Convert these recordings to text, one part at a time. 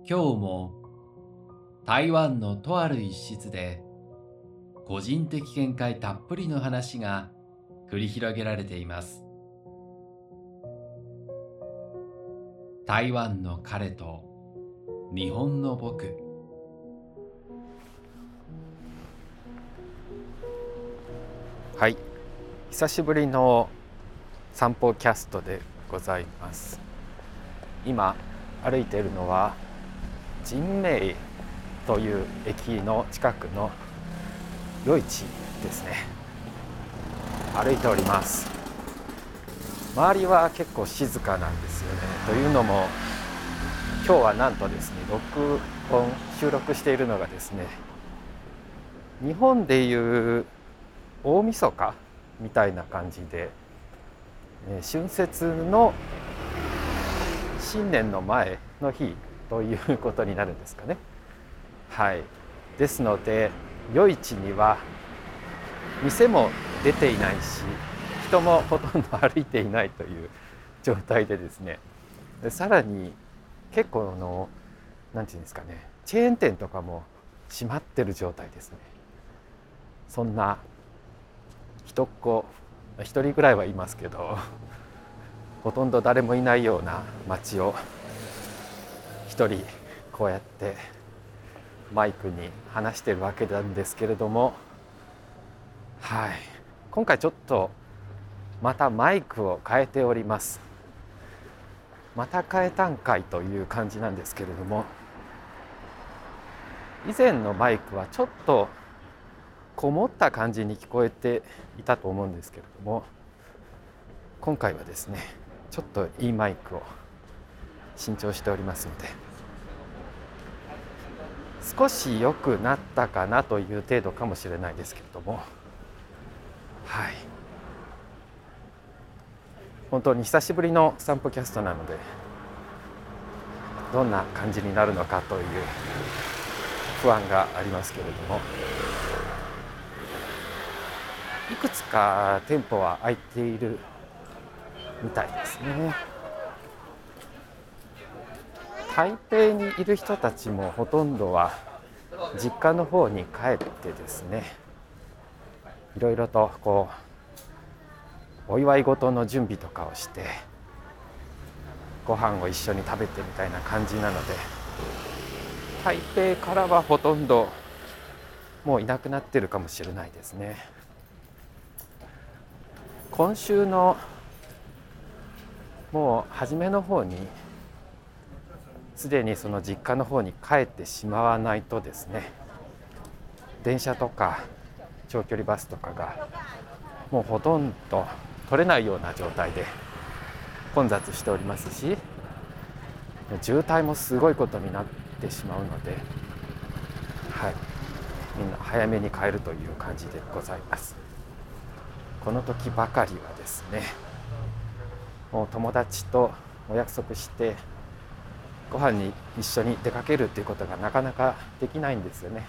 今日も台湾のとある一室で個人的見解たっぷりの話が繰り広げられています。台湾の彼と日本の僕。 はい、久しぶりの散歩キャストでございます。今歩いているのは仁明という駅の近くの夜市ですね。歩いております。周りは結構静かなんですよね。というのも今日はなんとですね、収録しているのがですね、日本でいう大晦日みたいな感じで、春節の新年の前の日ということになるんですかね。はい。ですので夜市には店も出ていないし、人もほとんど歩いていないという状態でですね、さらに結構なんていうんですかね、チェーン店とかも閉まってる状態ですね。そんな一人ぐらいはいますけど、ほとんど誰もいないような街を一人こうやってマイクに話してるわけなんですけれども、はい、今回ちょっとまたマイクを変えております。また変えたんかいという感じなんですけれども、以前のマイクはちょっとこもった感じに聞こえていたと思うんですけれども、今回はですね、ちょっといいマイクを新調しておりますので、少し良くなったかなという程度かもしれないですけれども、はい、本当に久しぶりの散歩キャストなので、どんな感じになるのかという不安がありますけれども、いくつか店舗は開いているみたいですね。台北にいる人たちもほとんどは実家の方に帰ってですね、いろいろとお祝い事の準備とかをしてご飯を一緒に食べてみたいな感じなので、台北からはほとんどもういなくなってるかもしれないですね。今週のもう初めの方にすでにその実家の方に帰ってしまわないとですね、電車とか長距離バスとかがもうほとんど取れないような状態で混雑しておりますし、渋滞もすごいことになってしまうので、はい、みんな早めに帰るという感じでございます。この時ばかりはですね、もう友達とお約束してご飯に一緒に出かけるっていうことがなかなかできないんですよね。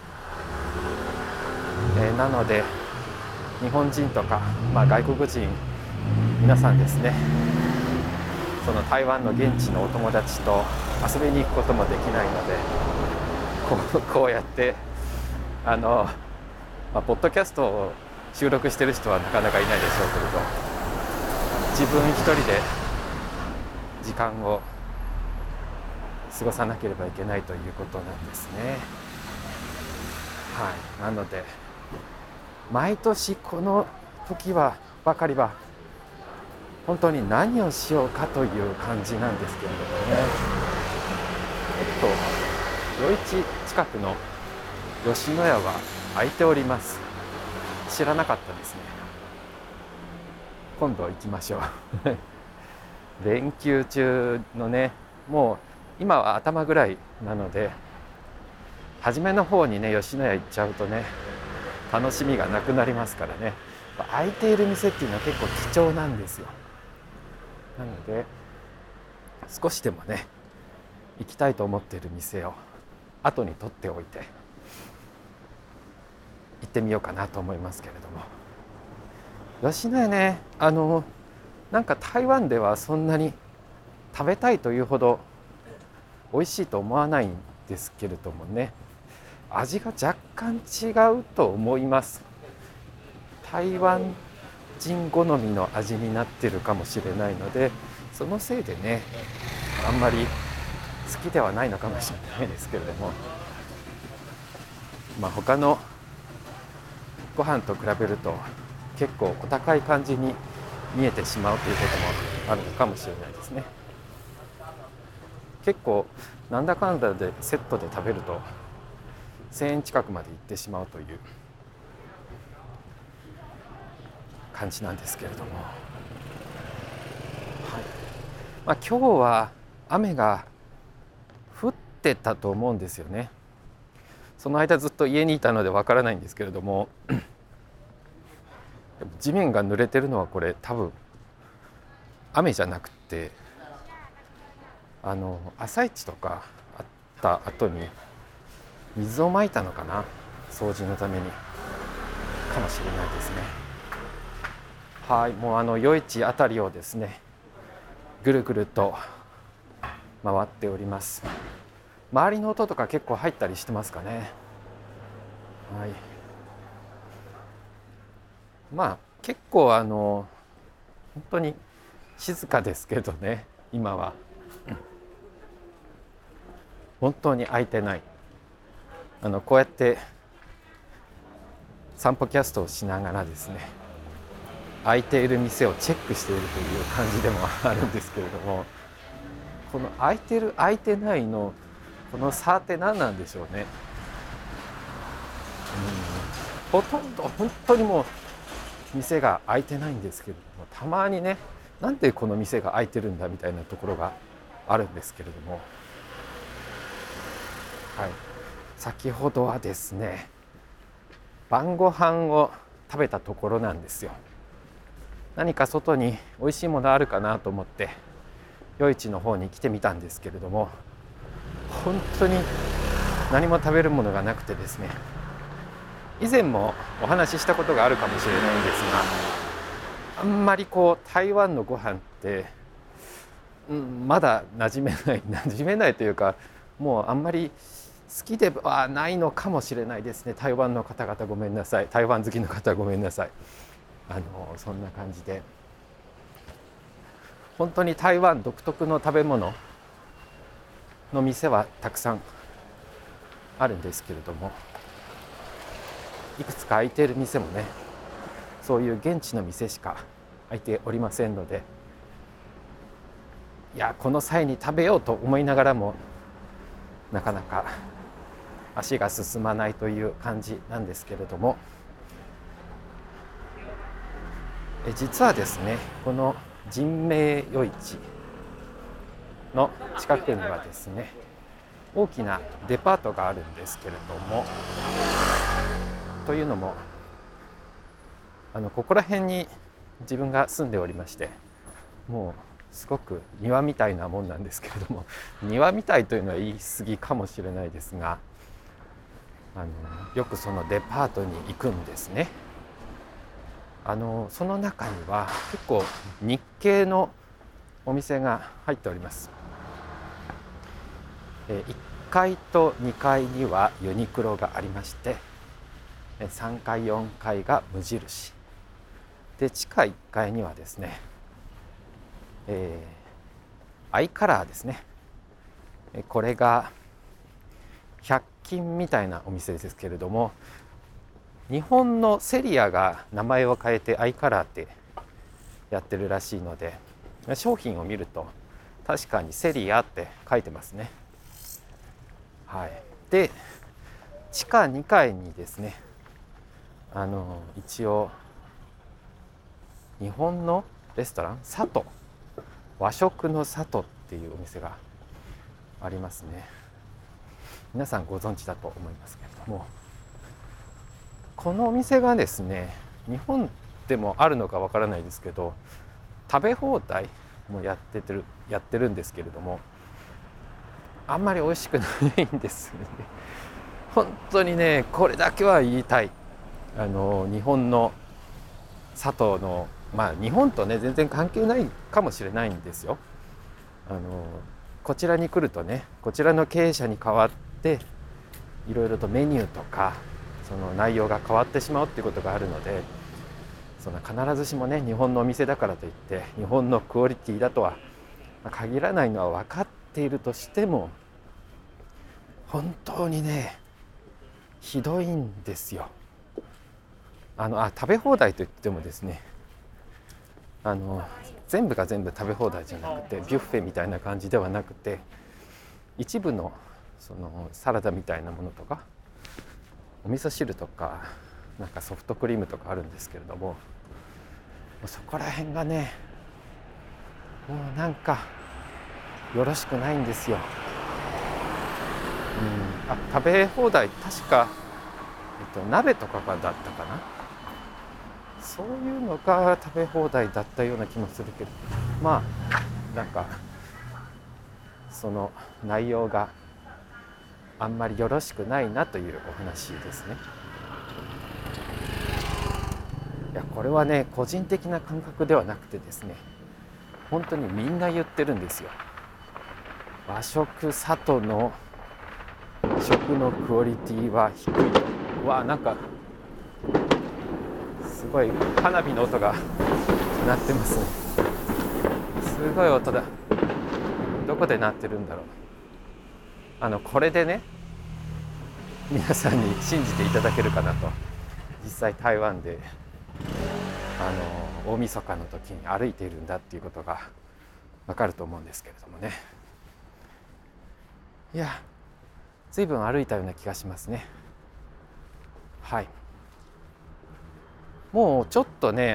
なので日本人とか、外国人皆さんですね、その台湾の現地のお友達と遊びに行くこともできないので、こうやってポッドキャストを収録してる人はなかなかいないでしょうけれど、自分一人で時間を過ごさなければいけないということなんですね。はい、なので毎年この時ばかりは本当に何をしようかという感じなんですけれどもね。夜市近くの吉野家は開いております。知らなかったですね。今度行きましょう連休中のね、もう今は頭ぐらいなので、初めの方にね吉野家行っちゃうとね、楽しみがなくなりますからね。開いている店っていうのは結構貴重なんですよ。なので少しでもね行きたいと思っている店を後に取っておいて行ってみようかなと思いますけれども、吉野家ね、なんか台湾ではそんなに食べたいというほど美味しいと思わないんですけれどもね、味が若干違うと思います。台湾人好みの味になってるかもしれないので、そのせいでねあんまり好きではないのかもしれないですけれども、他のご飯と比べると結構お高い感じに見えてしまうということもあるのかもしれないですね。結構なんだかんだでセットで食べると1000円近くまでいってしまうという感じなんですけれども、今日は雨が降ってたと思うんですよね。その間ずっと家にいたのでわからないんですけれども、地面が濡れてるのはこれ多分雨じゃなくて、朝市とかあった後に水をまいたのかな、掃除のためにかもしれないですね。はい、もう夜市あたりをですねぐるぐると回っております。周りの音とか結構入ったりしてますかね。はい、結構本当に静かですけどね、今は本当に空いてない。こうやって散歩キャストをしながらですね、空いている店をチェックしているという感じでもあるんですけれども、この空いてる空いてないのこの差って何なんでしょうね。ほとんど本当にもう店が開いてないんですけれども、たまにね、なんでこの店が開いてるんだみたいなところがあるんですけれども、はい、先ほどはですね晩ご飯を食べたところなんですよ。何か外に美味しいものあるかなと思って夜市の方に来てみたんですけれども、本当に何も食べるものがなくてですね、以前もお話ししたことがあるかもしれないんですが、あんまり台湾のご飯って、まだ馴染めないというか、もうあんまり好きではないのかもしれないですね。台湾の方々ごめんなさい、台湾好きの方ごめんなさい。そんな感じで本当に台湾独特の食べ物の店はたくさんあるんですけれども、いくつか開いている店もね、そういう現地の店しか開いておりませんので、いやこの際に食べようと思いながらもなかなか足が進まないという感じなんですけれども、実はですねこの人明夜市の近くにはですね大きなデパートがあるんですけれども、というのもここら辺に自分が住んでおりまして、もうすごく庭みたいなもんなんですけれども、庭みたいというのは言い過ぎかもしれないですが、よくそのデパートに行くんですね。その中には結構日系のお店が入っております。1階と2階にはユニクロがありまして、3階4階が無印で、地下1階にはですね、アイカラーですね。これが100均みたいなお店ですけれども、日本のセリアが名前を変えてアイカラーってやってるらしいので、商品を見ると確かにセリアって書いてますね。はい、で地下2階にですね、一応日本のレストラン佐藤、和食の佐藤っていうお店がありますね。皆さんご存知だと思いますけれども、このお店がですね日本でもあるのかわからないですけど、食べ放題もやってるんですけれども、あんまり美味しくないんですよね。本当にねこれだけは言いたい。日本の佐藤の日本とね全然関係ないかもしれないんですよ。 こちらに来るとね、こちらの経営者に代わっていろいろとメニューとかその内容が変わってしまうっていうことがあるので、その必ずしもね日本のお店だからといって日本のクオリティだとは限らないのは分かっているとしても、本当にねひどいんですよ。食べ放題といってもですね、全部が全部食べ放題じゃなくてビュッフェみたいな感じではなくて、一部のそのサラダみたいなものとかお味噌汁とかなんかソフトクリームとかあるんですけれども、そこら辺がねもうなんかよろしくないんですよ。食べ放題確か、鍋とかがだったかな、そういうのが食べ放題だったような気もするけど、まあなんかその内容があんまりよろしくないなというお話ですね。いやこれはね個人的な感覚ではなくてですね、本当にみんな言ってるんですよ。和食里の食のクオリティは低いと。なんかすごい花火の音が鳴ってますね。すごい音だ。どこで鳴ってるんだろう。これでね皆さんに信じていただけるかなと。実際台湾で大晦日の時に歩いているんだっていうことがわかると思うんですけれどもね。いや随分歩いたような気がしますね。はい、もうちょっとね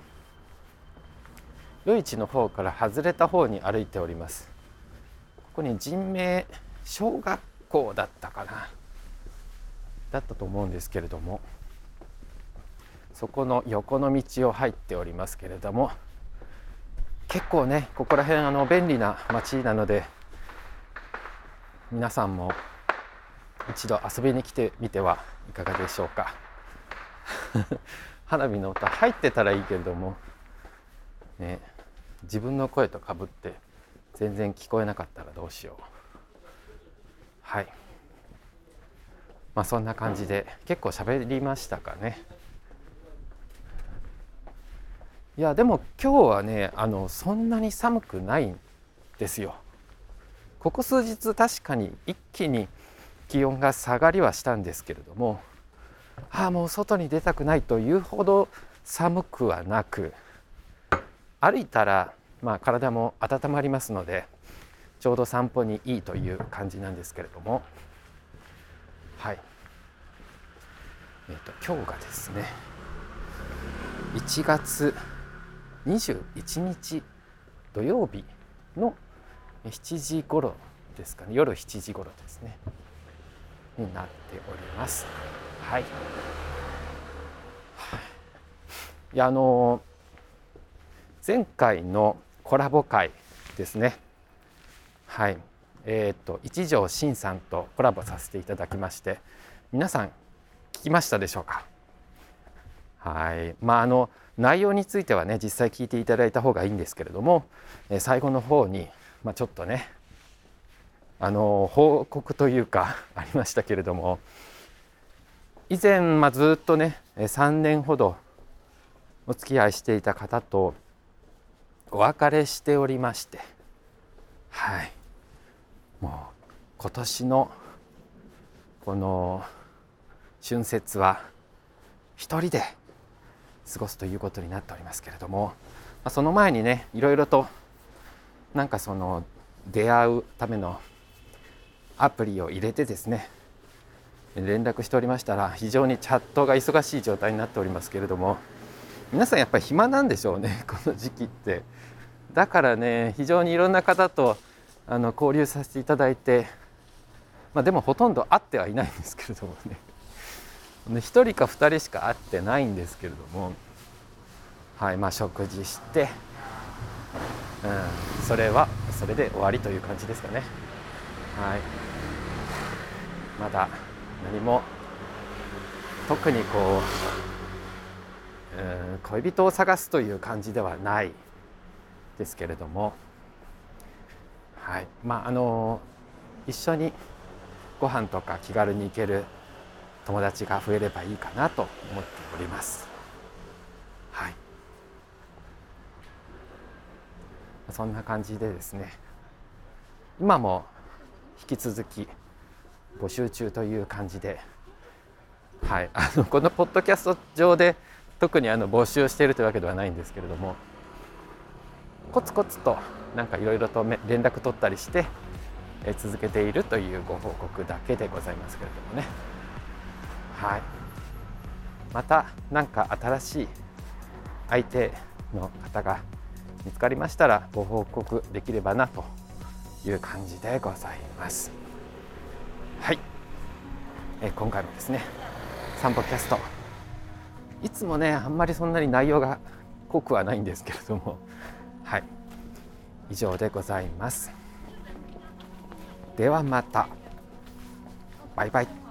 夜市の方から外れた方に歩いております。ここに人名小学校だったかな、だったと思うんですけれども、そこの横の道を入っておりますけれども、結構ねここら辺便利な街なので、皆さんも一度遊びに来てみてはいかがでしょうか。花火の音入ってたらいいけれどもね、自分の声とかぶって全然聞こえなかったらどうしよう。はい、そんな感じで結構喋りましたかね。いやでも今日はねそんなに寒くないんですよ。ここ数日確かに一気に気温が下がりはしたんですけれども、もう外に出たくないというほど寒くはなく、歩いたら体も温まりますのでちょうど散歩にいいという感じなんですけれども、はい、今日がですね1月21日土曜日の7時頃ですかね、夜7時頃ですねになっております。はい、いや前回のコラボ会ですね、はい、一条慎さんとコラボさせていただきまして、皆さん聞きましたでしょうか。はい、内容についてはね実際聞いていただいた方がいいんですけれども、最後の方にちょっとね報告というかありましたけれども、以前ずっとね3年ほどお付き合いしていた方とお別れしておりまして、はい、もう今年のこの春節は一人で過ごすということになっておりますけれども、その前にねいろいろとその出会うためのアプリを入れてですね連絡しておりましたら、非常にチャットが忙しい状態になっておりますけれども、皆さんやっぱり暇なんでしょうねこの時期って。だからね非常にいろんな方と交流させていただいて、でもほとんど会ってはいないんですけれどもね1人か2人しか会ってないんですけれども、はい、食事して、それはそれで終わりという感じですかね。はい、まだ何も特に恋人を探すという感じではないですけれども、 はい、一緒にご飯とか気軽に行ける友達が増えればいいかなと思っております。はい、そんな感じでですね、今も引き続き募集中という感じで、はい、このポッドキャスト上で特に募集しているというわけではないんですけれども、コツコツとなんかいろいろと連絡取ったりして続けているというご報告だけでございますけれどもね。はい、また何か新しい相手の方が見つかりましたらご報告できればなという感じでございます。はい、今回もですね散歩キャスト、いつもねあんまりそんなに内容が濃くはないんですけれども、はい、以上でございます。ではまた。バイバイ。